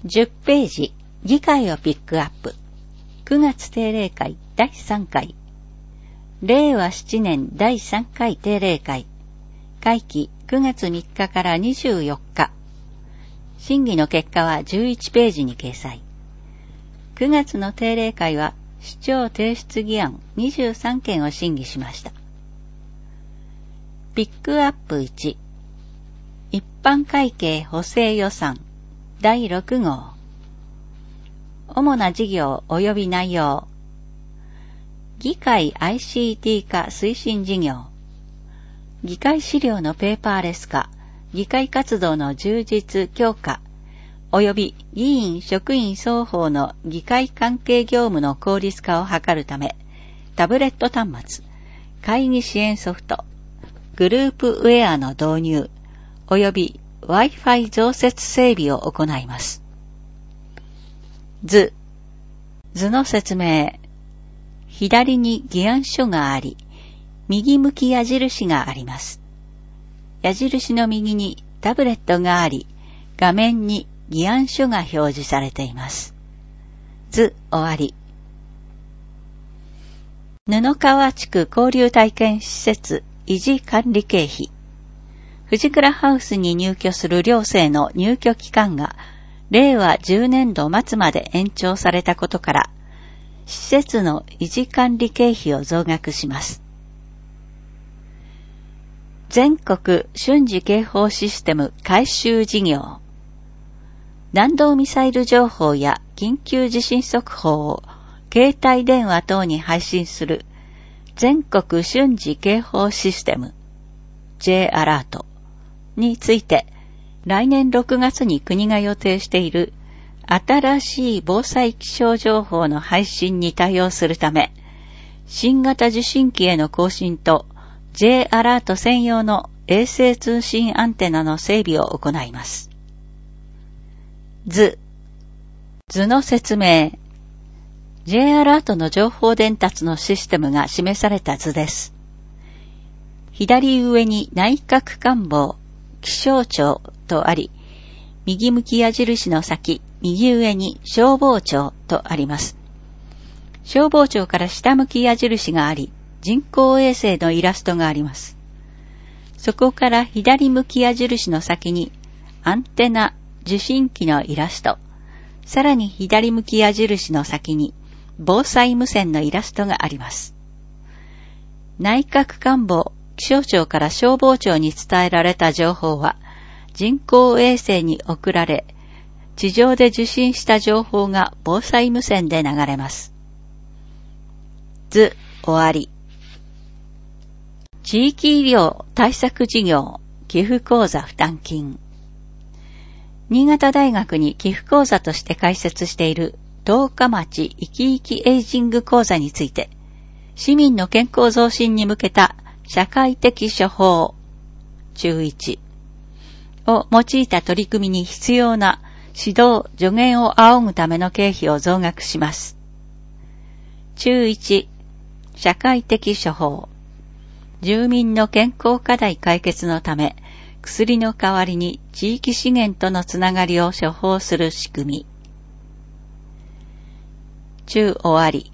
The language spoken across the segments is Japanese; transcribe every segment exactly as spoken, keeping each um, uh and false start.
じゅっページ、議会をピックアップ。くがつ定例会だいさんかい。れいわしちねんだいさんかい定例会。会期くがつみっかからにじゅうよっか。審議の結果はじゅういちページに掲載。くがつの定例会は主張提出議案にじゅうさんけんを審議しました。ピックアップいち。一般会計補正予算だいろくごう。主な事業及び内容。議会 アイシーティー 化推進事業。議会資料のペーパーレス化、議会活動の充実強化、及び議員職員双方の議会関係業務の効率化を図るため、タブレット端末、会議支援ソフト、グループウェアの導入、及び Wi-Fi 増設整備を行います。図。図の説明。左に議案書があり、右向き矢印があります。矢印の右にタブレットがあり、画面に議案書が表示されています。図終わり。布川地区交流体験施設維持管理経費。藤倉ハウスに入居する寮生の入居期間がれいわじゅうねんど末まで延長されたことから、施設の維持管理経費を増額します。全国瞬時警報システム改修事業。弾道ミサイル情報や緊急地震速報を携帯電話等に配信する全国瞬時警報システム J アラートについて、来年ろくがつに国が予定している新しい防災気象情報の配信に対応するため、新型受信機への更新と J アラート専用の衛星通信アンテナの整備を行います。図。図の説明。J アラートの情報伝達のシステムが示された図です。左上に内閣官房、気象庁とあり、右向き矢印の先、右上に消防庁とあります。消防庁から下向き矢印があり、人工衛星のイラストがあります。そこから左向き矢印の先に、アンテナ、受信機のイラスト、さらに左向き矢印の先に、防災無線のイラストがあります。内閣官房、気象庁から消防庁に伝えられた情報は、人工衛星に送られ、地上で受信した情報が防災無線で流れます。図、終わり。地域医療対策事業、寄付口座負担金。新潟大学に寄付口座として開設している十日町生き生きエイジング講座について、市民の健康増進に向けた社会的処方中いちを用いた取り組みに必要な指導助言を仰ぐための経費を増額します。中いち社会的処方。住民の健康課題解決のため、薬の代わりに地域資源とのつながりを処方する仕組み。中終わり。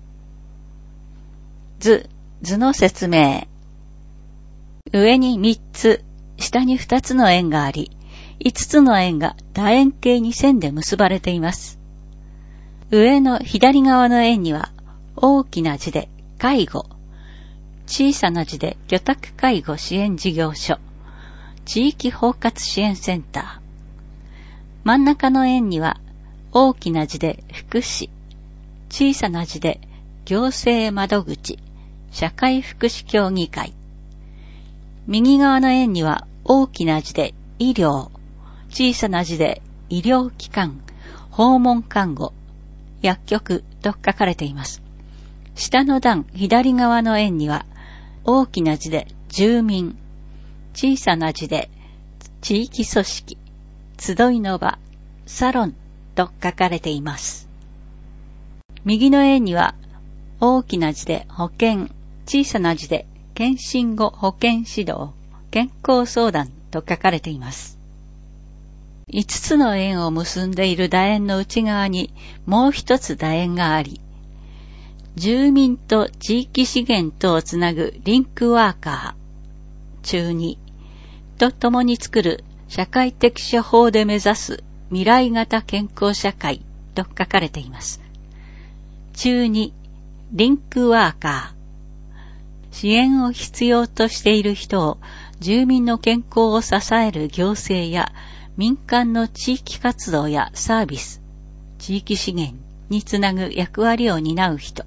図、図の説明。上にみっつ、下にふたつの円があり、いつつの円が楕円形に線で結ばれています。上の左側の円には、大きな字で介護、小さな字で居宅介護支援事業所、地域包括支援センター。真ん中の円には、大きな字で福祉、小さな字で行政窓口、社会福祉協議会。右側の円には大きな字で医療、小さな字で医療機関、訪問看護、薬局と書かれています。下の段左側の円には大きな字で住民、小さな字で地域組織、集いの場、サロンと書かれています。右の円には大きな字で保健、小さな字で検診後保健指導、健康相談と書かれています。 五つの円を結んでいる楕円の内側にもう一つ楕円があり、住民と地域資源とをつなぐリンクワーカー、中に、と共に作る社会的処方で目指す未来型健康社会と書かれています。中に、リンクワーカー、支援を必要としている人を住民の健康を支える行政や民間の地域活動やサービス、地域資源につなぐ役割を担う人。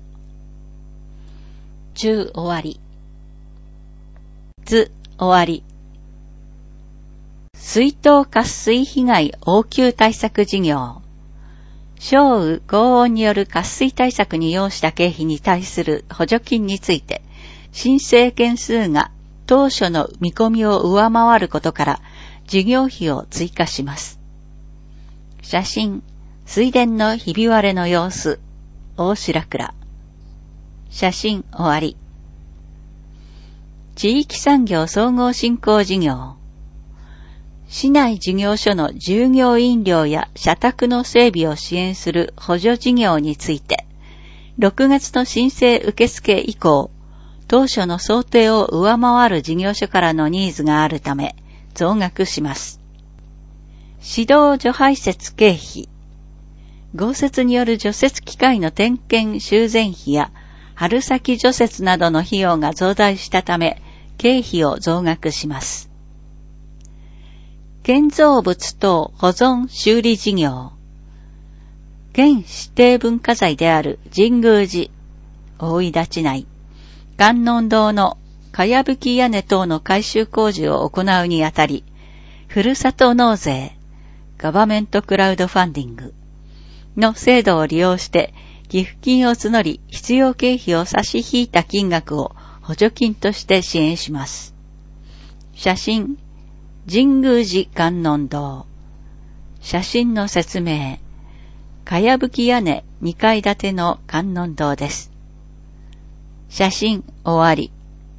中終わり。図終わり。水筒渇水被害応急対策事業。小雨豪雨による渇水対策に要した経費に対する補助金について、申請件数が当初の見込みを上回ることから、事業費を追加します。写真、水田のひび割れの様子、大白倉。写真終わり。地域産業総合振興事業。市内事業所の従業員寮や社宅の整備を支援する補助事業について、ろくがつの申請受付以降、当初の想定を上回る事業所からのニーズがあるため、増額します。指導除排雪経費。豪雪による除雪機械の点検修繕費や春先除雪などの費用が増大したため、経費を増額します。建造物等保存修理事業。現指定文化財である神宮寺、大井立内、観音堂のかやぶき屋根等の改修工事を行うにあたり、ふるさと納税、ガバメントクラウドファンディングの制度を利用して寄付金を募り必要経費を差し引いた金額を補助金として支援します。写真、神宮寺観音堂。写真の説明。かやぶき屋根にかい建ての観音堂です。写真終わり。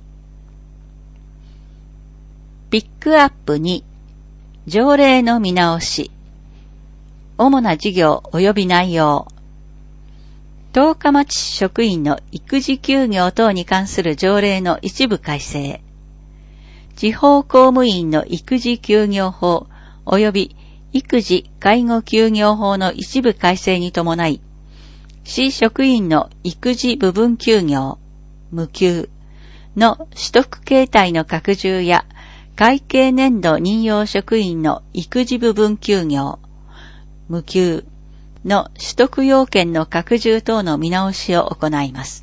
ピックアップに、条例の見直し。主な事業及び内容。十日町市職員の育児休業等に関する条例の一部改正。地方公務員の育児休業法及び育児介護休業法の一部改正に伴い、市職員の育児部分休業、無給の取得形態の拡充や、会計年度任用職員の育児部分休業、無給の取得要件の拡充等の見直しを行います。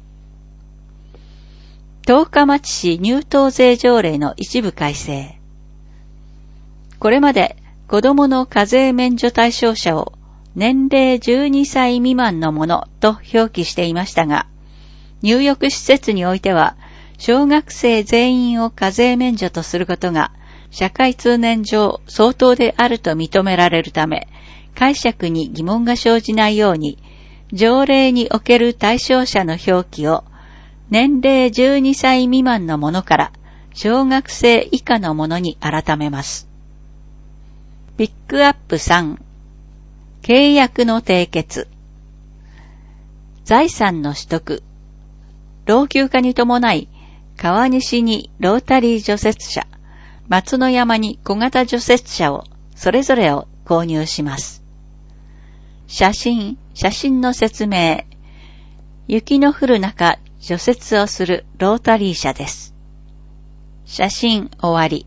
十日町市入湯税条例の一部改正。これまで子供の課税免除対象者を年齢じゅうにさい未満のものと表記していましたが、入浴施設においては小学生全員を課税免除とすることが社会通念上相当であると認められるため、解釈に疑問が生じないように、条例における対象者の表記を年齢じゅうにさい未満のものから小学生以下のものに改めます。ピックアップさん、契約の締結。財産の取得。老朽化に伴い、川西にロータリー除雪車、松の山に小型除雪車をそれぞれを購入します。写真、写真の説明。雪の降る中、除雪をするロータリー車です。写真終わり。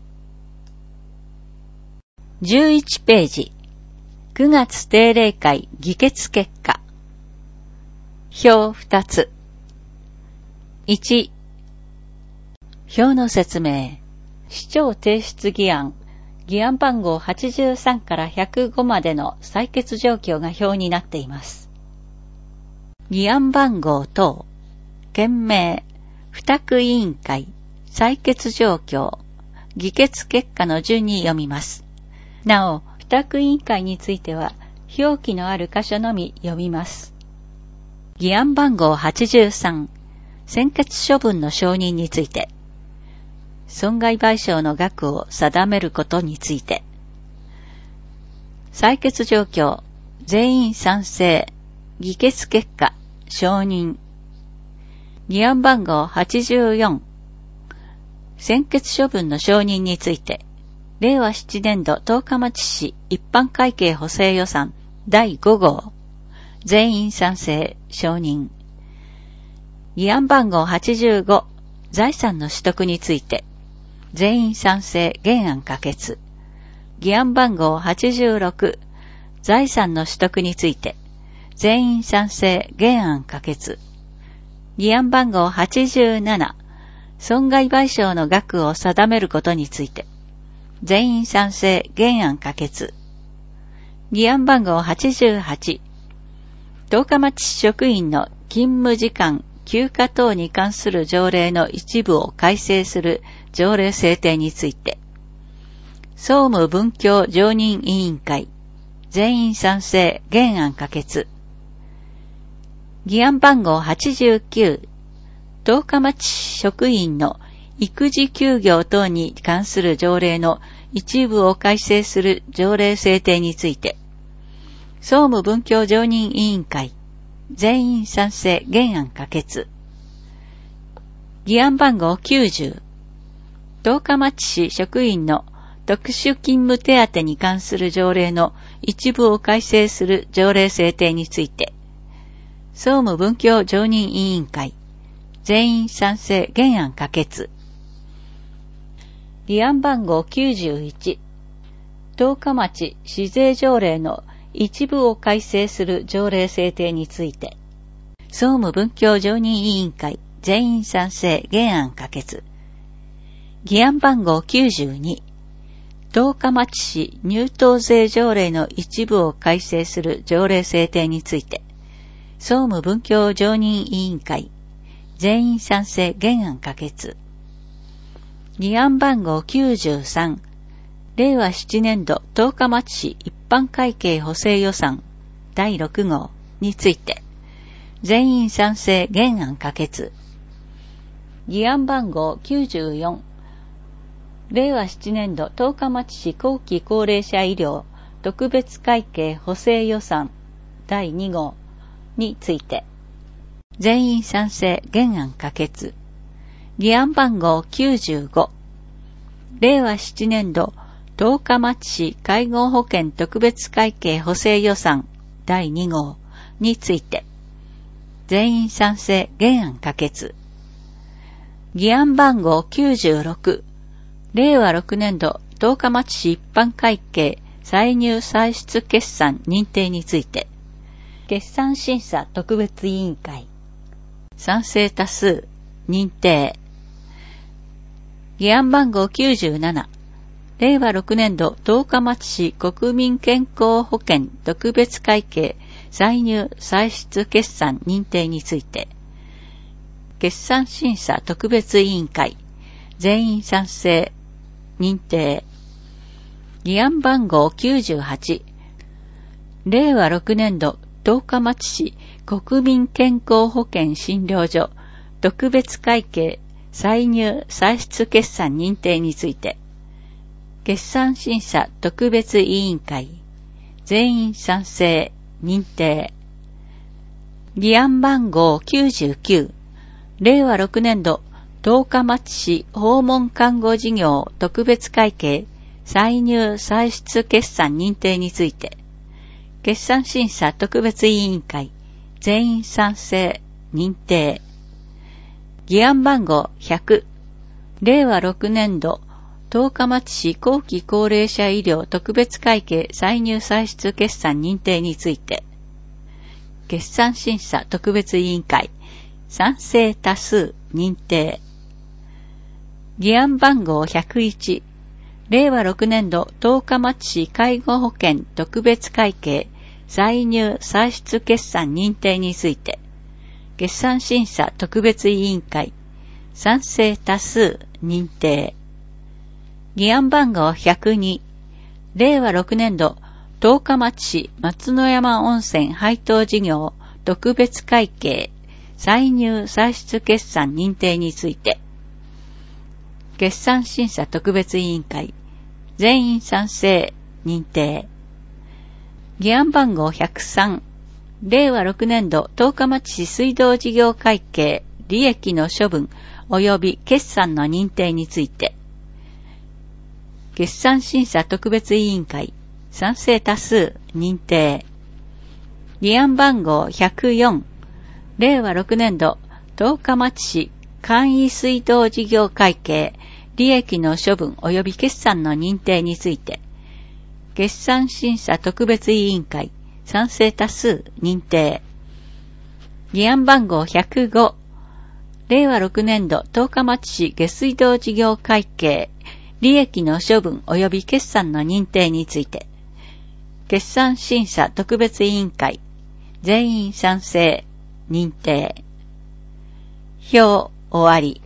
じゅういちページ。くがつ定例会議決結果。表ふたつ。いち、表の説明。市長提出議案。議案番号はちじゅうさんからひゃくごまでの採決状況が表になっています。議案番号等、件名、付託委員会、採決状況、議決結果の順に読みます。なお、付託委員会については、表記のある箇所のみ読みます。議案番号はちじゅうさん、専決処分の承認について、損害賠償の額を定めることについて、 採決状況、全員賛成、議決結果、承認。議案番号はちじゅうよん。専決処分の承認について、れいわななねん度十日町市一般会計補正予算だいご号。全員賛成、承認。議案番号はちじゅうご。財産の取得について、全員賛成、原案可決。議案番号はちじゅうろく。財産の取得について、全員賛成、原案可決。議案番号はちじゅうなな。損害賠償の額を定めることについて、全員賛成、原案可決。議案番号はちじゅうはち。十日町市職員の勤務時間、休暇等に関する条例の一部を改正する条例制定について、総務文教常任委員会、全員賛成、原案可決。議案番号はちじゅうきゅう。十日町市職員の育児休業等に関する条例の一部を改正する条例制定について、総務文教常任委員会、全員賛成、原案可決。議案番号きゅうじゅう。十日町市職員の特殊勤務手当に関する条例の一部を改正する条例制定について、総務文教常任委員会、全員賛成、原案可決。議案番号きゅうじゅういち。十日町市税条例の一部を改正する条例制定について、総務文教常任委員会、全員賛成、原案可決。議案番号きゅうじゅうに。十日町市入島税条例の一部を改正する条例制定について、総務文教常任委員会、全員賛成、原案可決。議案番号きゅうじゅうさん。れいわななねん度十日町市一般会計補正予算だいろく号について、全員賛成、原案可決。議案番号きゅうじゅうよん。れいわななねん度十日町市後期高齢者医療特別会計補正予算だいに号について、全員賛成、原案可決。議案番号きゅうじゅうご。れいわななねん度十日町市介護保険特別会計補正予算だいに号について、全員賛成、原案可決。議案番号きゅうじゅうろく。れいわろくねん度十日町市一般会計歳入歳出決算認定について、決算審査特別委員会、賛成多数、認定。議案番号きゅうじゅうなな。れいわろくねん度十日町市国民健康保険特別会計歳入歳出決算認定について、決算審査特別委員会、全員賛成、認定。議案番号きゅうじゅうはち。れいわろくねん度十日町市国民健康保険診療所特別会計歳入歳出決算認定について、決算審査特別委員会、全員賛成、認定。議案番号きゅうじゅうきゅう。れいわろくねん度十日町市訪問看護事業特別会計歳入歳出決算認定について、決算審査特別委員会、全員賛成、認定。議案番号ひゃく。れいわろくねん度十日町市後期高齢者医療特別会計歳入歳出決算認定について、決算審査特別委員会、賛成多数、認定。議案番号ひゃくいち。れいわろくねん度十日町市介護保険特別会計歳入歳出決算認定について、決算審査特別委員会、賛成多数、認定。議案番号ひゃくに。れいわろくねん度十日町市松之山温泉配当事業特別会計歳入歳出決算認定について、決算審査特別委員会、全員賛成、認定。 議案番号ひゃくさん、れいわろくねんど十日町市水道事業会計利益の処分及び決算の認定について、決算審査特別委員会賛成多数認定。議案番号ひゃくよん、れいわろくねんど十日町市簡易水道事業会計利益の処分及び決算の認定について、決算審査特別委員会賛成多数認定。議案番号ひゃくご、れいわろくねんど十日町市下水道事業会計利益の処分及び決算の認定について、決算審査特別委員会全員賛成認定。表終わり。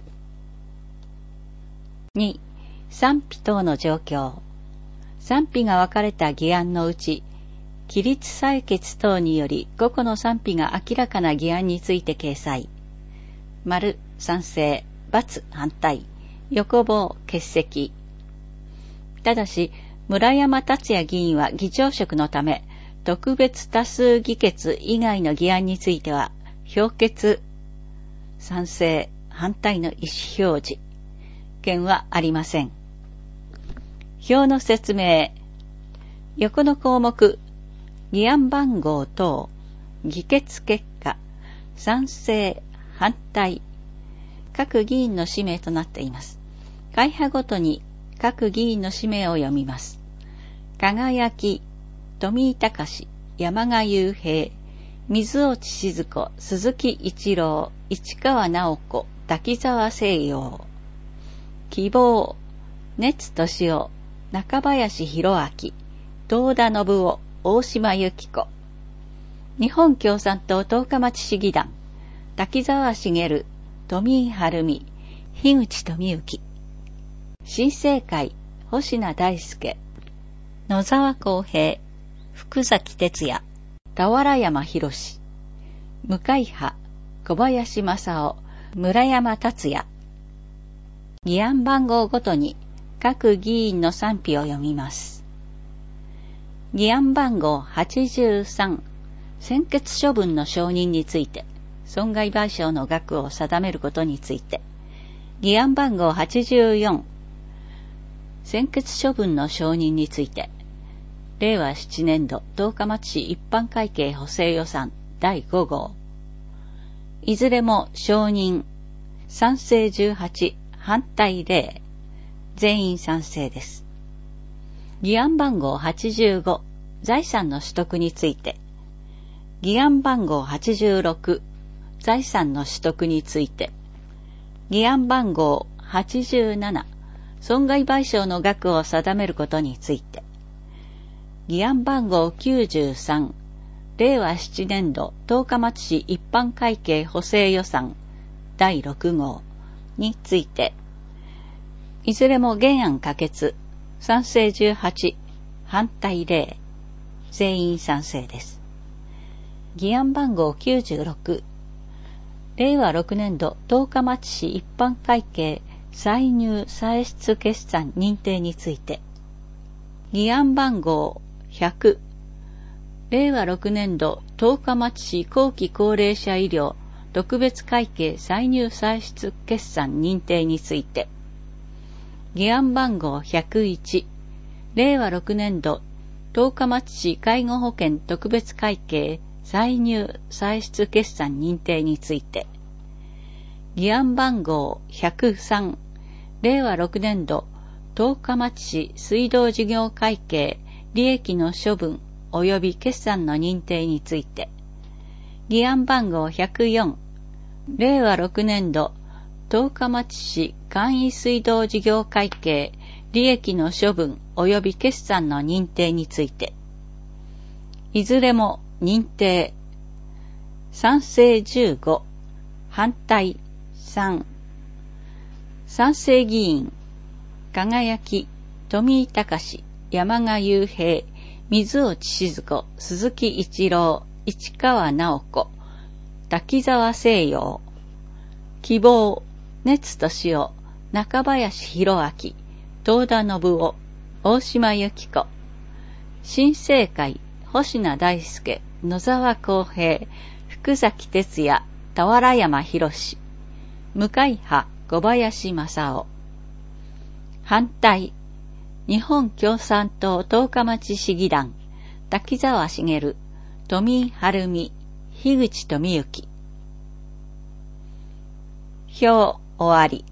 に、賛否等の状況。賛否が分かれた議案のうち、起立採決等により個々の賛否が明らかな議案について掲載。丸賛成、×反対、横棒欠席。ただし、村山達也議員は議長職のため、特別多数議決以外の議案については、表決、賛成、反対の意思表示、権はありません。表の説明。横の項目、議案番号等、議決結果、賛成、反対、各議員の氏名となっています。会派ごとに各議員の氏名を読みます。輝き、富井隆、山賀雄平、水落静子、鈴木一郎、市川直子、滝沢清陽。希望、熱俊夫、中林博明、東田信夫、大島由紀子。日本共産党十日町市議団、滝沢茂、富井晴美、樋口富之。新政会、星名大輔、野沢公平、福崎哲也、俵山博士。無会派、小林正夫、村山達也。議案番号ごとに各議員の賛否を読みます。議案番号はちじゅうさん、専決処分の承認について、損害賠償の額を定めることについて。議案番号はちじゅうよん、専決処分の承認について、れいわななねんど十日町市一般会計補正予算だいご号。いずれも承認、賛成じゅうはち、反対れい、全員賛成です。議案番号はちじゅうご、財産の取得について。議案番号はちじゅうろく、財産の取得について。議案番号はちじゅうなな、損害賠償の額を定めることについて。議案番号きゅうじゅうさん、れいわななねんど十日町市一般会計補正予算だいろく号について。いずれも原案可決、賛成じゅうはち、反対れい、全員賛成です。議案番号きゅうじゅうろく、れいわろくねんど十日町市一般会計歳入歳出決算認定について。議案番号ひゃく、れいわろくねんど十日町市後期高齢者医療特別会計歳入歳出決算認定について。議案番号ひゃくいち、れいわろくねんど十日町市介護保険特別会計歳入歳出決算認定について。議案番号ひゃくさん、れいわろくねんど十日町市水道事業会計利益の処分及び決算の認定について。議案番号ひゃくよん、れいわろくねんど十日町市簡易水道事業会計利益の処分及び決算の認定について。いずれも認定、賛成じゅうご、反対さん。賛成議員、輝き、富井隆、山賀雄平、水落静子、鈴木一郎、市川直子、滝沢清陽。希望、熱俊夫、中林博明、東田信夫、大島由紀子。新政会、 星名大輔、野沢公平、福崎哲也、俵山博士、無会派小林正夫。反対、日本共産党十日町市議団、滝沢茂、富井晴美、樋口富之。票終わり。